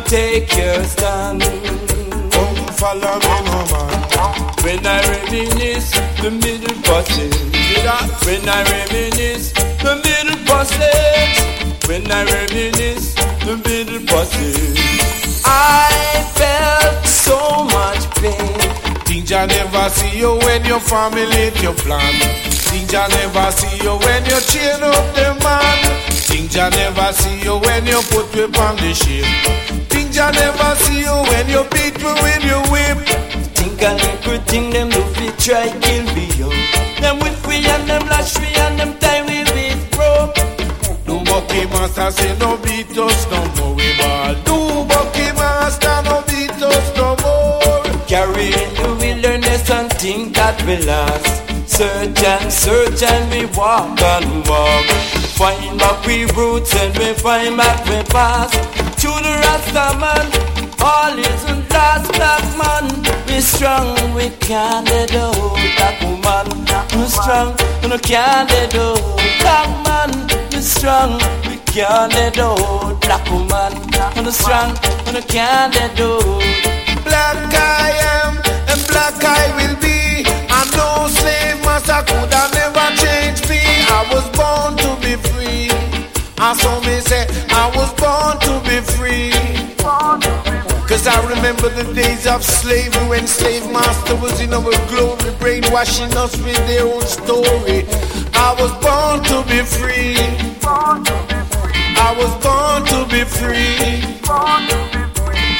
take your stand. Come follow me, no man. When I reminisce the middle passage. When I reminisce the middle passage. When I reminisce the middle passage. I felt so much pain. Things I never see you when you formulate your plan. Things I never see you when you chain up the man. Things I never see you when you put whip on the ship. Things I never see you when you beat me with your whip. Think a little thing them do fi try kill me yo. Them with we and them lash we and them tie we with rope. Do Bucky Master say no beat us no more we ball. Do Bucky Master no beat us no more. Carry in the wilderness and think that we lost. Search and we walk and walk. Find back we roots and we find back we past. To the Rasta man, all isn't lost, black man. We strong, we can't let go, black woman. We strong, we can't let go, black man. We strong, we can't let go, black woman. We strong, we can't let go. Black I am and black I will be. I know slave master could have never changed me. I was born to be free. And so me say I was born to be free. Cause I remember the days of slavery when slave master was in our glory, brainwashing us with their own story. I was born to be free. I was born to be free.